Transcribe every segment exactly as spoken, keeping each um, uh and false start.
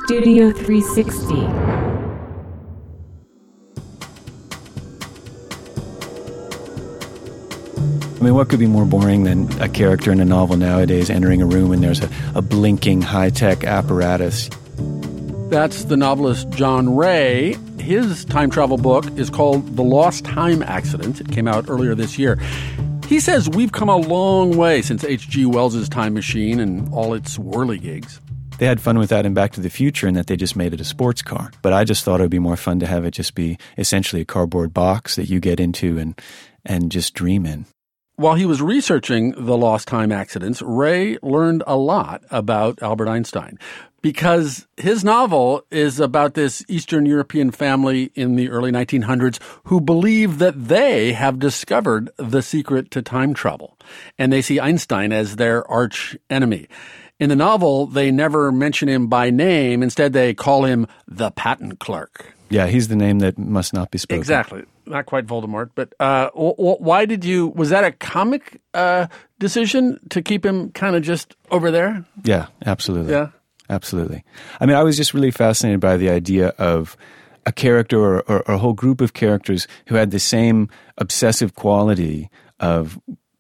Studio three sixty. I mean, what could be more boring than a character in a novel nowadays entering a room and there's a, a blinking high-tech apparatus? That's the novelist John Ray. His time travel book is called The Lost Time Accident. It came out earlier this year. He says we've come a long way since H G Wells' Time Machine and all its whirligigs. They had fun with that in Back to the Future in that they just made it a sports car. But I just thought it would be more fun to have it just be essentially a cardboard box that you get into and and just dream in. While he was researching the lost time accidents, Ray learned a lot about Albert Einstein because his novel is about this Eastern European family in the early nineteen hundreds who believe that they have discovered the secret to time travel, and they see Einstein as their arch enemy. In the novel, they never mention him by name. Instead, they call him the patent clerk. Yeah, he's the name that must not be spoken. Exactly. Not quite Voldemort, but uh, w- w- why did you, was that a comic uh, decision to keep him kind of just over there? Yeah, absolutely. Yeah. Absolutely. I mean, I was just really fascinated by the idea of a character or, or, or a whole group of characters who had the same obsessive quality of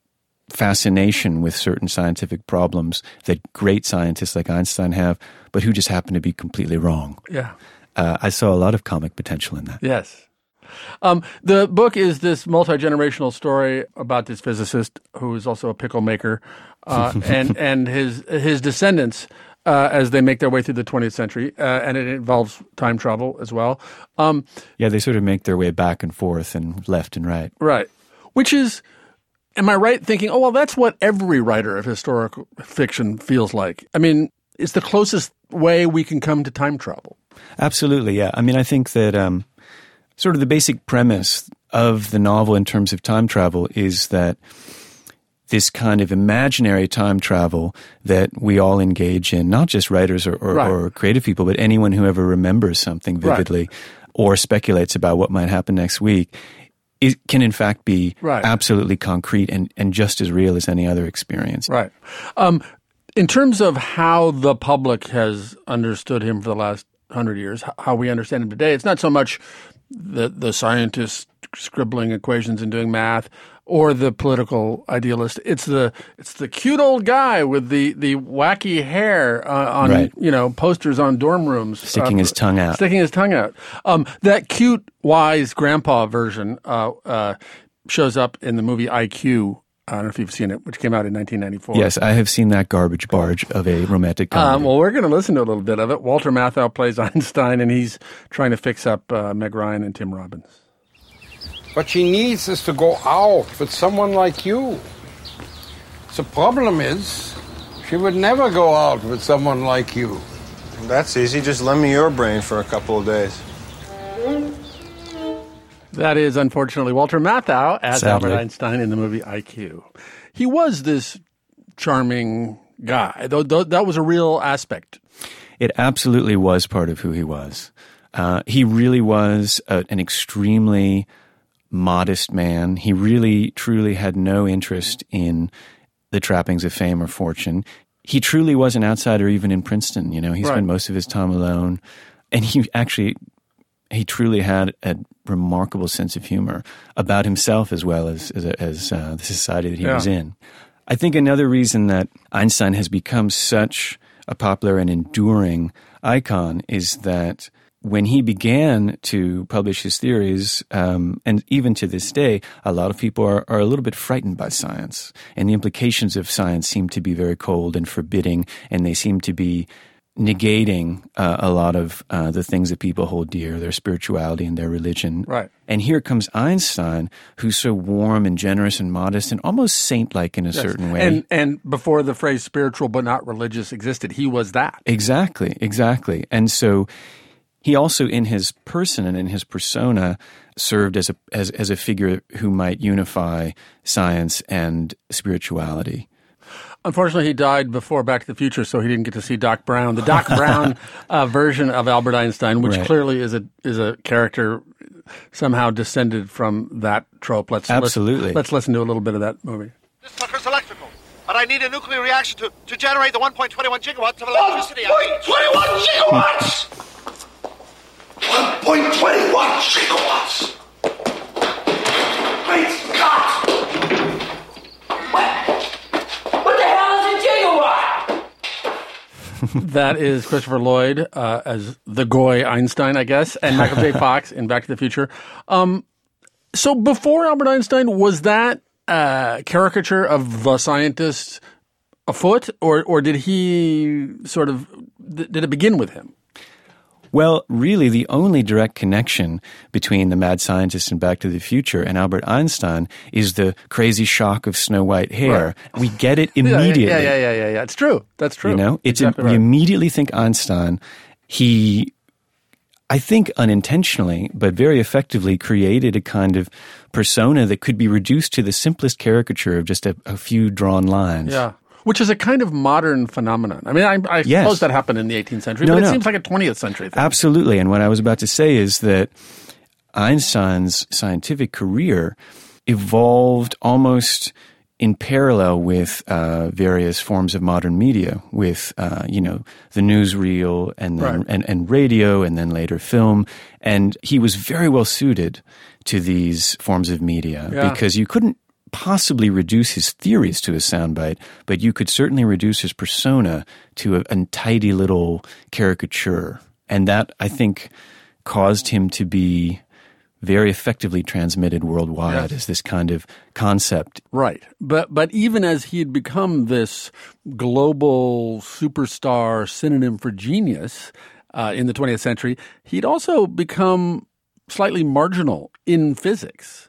fascination with certain scientific problems that great scientists like Einstein have, but who just happen to be completely wrong. Yeah. Uh, I saw a lot of comic potential in that. Yes. Um, the book is this multi-generational story about this physicist who is also a pickle maker uh, and, and his his descendants uh, as they make their way through the twentieth century, uh, and it involves time travel as well. Um, yeah, they sort of make their way back and forth and left and right. Right. Which is, am I right thinking, oh, well, that's what every writer of historical fiction feels like? I mean, it's the closest way we can come to time travel. Absolutely, yeah. I mean, I think that um, sort of the basic premise of the novel in terms of time travel is that this kind of imaginary time travel that we all engage in, not just writers or, or, right. or creative people, but anyone who ever remembers something vividly right. or speculates about what might happen next week, it can in fact be right. absolutely concrete and, and just as real as any other experience. Right. Um, in terms of how the public has understood him for the last hundred years, how we understand him today, it's not so much the the scientist scribbling equations and doing math or the political idealist. It's the it's the cute old guy with the, the wacky hair uh, on right. you know posters on dorm rooms, sticking uh, his tongue out, sticking his tongue out. Um, that cute, wise grandpa version uh, uh, shows up in the movie I Q. I don't know if you've seen it, which came out in nineteen ninety-four. Yes, I have seen that garbage barge of a romantic comedy. Um, well, we're going to listen to a little bit of it. Walter Matthau plays Einstein, and he's trying to fix up uh, Meg Ryan and Tim Robbins. What she needs is to go out with someone like you. The problem is, she would never go out with someone like you. That's easy. Just lend me your brain for a couple of days. That is, unfortunately, Walter Matthau as Sadly. Albert Einstein in the movie I Q. He was this charming guy, though, though that was a real aspect. It absolutely was part of who he was. Uh, he really was a, an extremely modest man. He really, truly had no interest in the trappings of fame or fortune. He truly was an outsider even in Princeton. You know, he right. spent most of his time alone. And he actually... He truly had a remarkable sense of humor about himself as well as as, as uh, the society that he yeah. was in. I think another reason that Einstein has become such a popular and enduring icon is that when he began to publish his theories, um, and even to this day, a lot of people are, are a little bit frightened by science. And the implications of science seem to be very cold and forbidding, and they seem to be negating uh, a lot of uh, the things that people hold dear, their spirituality and their religion. Right. And here comes Einstein, who's so warm and generous and modest and almost saint-like in a yes. certain way. And and before the phrase spiritual but not religious existed, he was that. Exactly, exactly. And so he also, in his person and in his persona, served as a as, as a figure who might unify science and spirituality. Unfortunately, he died before Back to the Future, so he didn't get to see Doc Brown, the Doc Brown uh, version of Albert Einstein, which right. clearly is a is a character somehow descended from that trope. Let's Absolutely. Let's, let's listen to a little bit of that movie. This sucker's electrical, but I need a nuclear reaction to, to generate the one point two one gigawatts of electricity. one point two one gigawatts. one point two one gigawatts. Great Scott! What? What the hell is a gigawatt? That is Christopher Lloyd uh, as the Goy Einstein, I guess, and Michael J. Fox in Back to the Future. Um, so before Albert Einstein, was that uh, caricature of the scientist afoot, or or did he sort of did it begin with him? Well, really, the only direct connection between the mad scientist in Back to the Future and Albert Einstein is the crazy shock of snow white hair. Right. We get it immediately. Yeah, yeah, yeah, yeah, yeah. It's true. That's true. You know, it's exactly a, right. You immediately think Einstein. He, I think, unintentionally but very effectively created a kind of persona that could be reduced to the simplest caricature of just a, a few drawn lines. Yeah. Which is a kind of modern phenomenon. I mean, I, I yes. suppose that happened in the eighteenth century, no, but it no. seems like a twentieth century thing. Absolutely. And what I was about to say is that Einstein's scientific career evolved almost in parallel with uh, various forms of modern media, with, uh, you know, the newsreel and, then, right. and, and radio and then later film. And he was very well suited to these forms of media yeah. because you couldn't possibly reduce his theories to a soundbite, but you could certainly reduce his persona to a, a tidy little caricature. And that, I think, caused him to be very effectively transmitted worldwide yes. as this kind of concept. Right. But but even as he had become this global superstar synonym for genius uh, in the twentieth century, he'd also become slightly marginal in physics.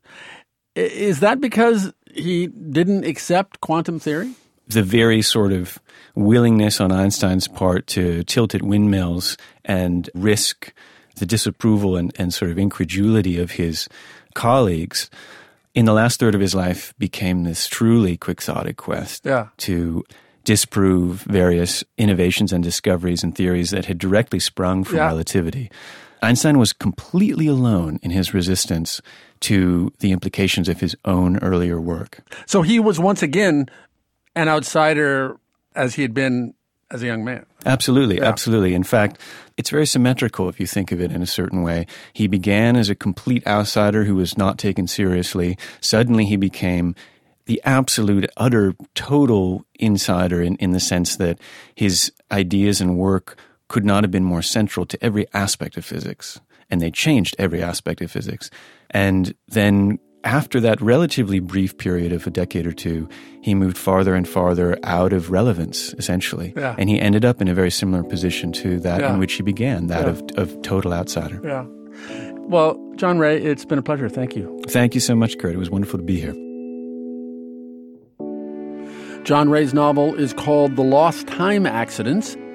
Is that because he didn't accept quantum theory? The very sort of willingness on Einstein's part to tilt at windmills and risk the disapproval and, and sort of incredulity of his colleagues in the last third of his life became this truly quixotic quest yeah. to disprove various innovations and discoveries and theories that had directly sprung from yeah. relativity. Einstein was completely alone in his resistance to the implications of his own earlier work. So he was once again an outsider as he had been as a young man. Absolutely, yeah. absolutely. In fact, it's very symmetrical if you think of it in a certain way. He began as a complete outsider who was not taken seriously. Suddenly he became the absolute, utter, total insider in, in the sense that his ideas and work could not have been more central to every aspect of physics. And they changed every aspect of physics. And then after that relatively brief period of a decade or two, he moved farther and farther out of relevance, essentially. Yeah. And he ended up in a very similar position to that yeah. in which he began, that yeah. of, of total outsider. Yeah. Well, John Ray, it's been a pleasure. Thank you. Thank you so much, Kurt. It was wonderful to be here. John Ray's novel is called The Lost Time Accidents.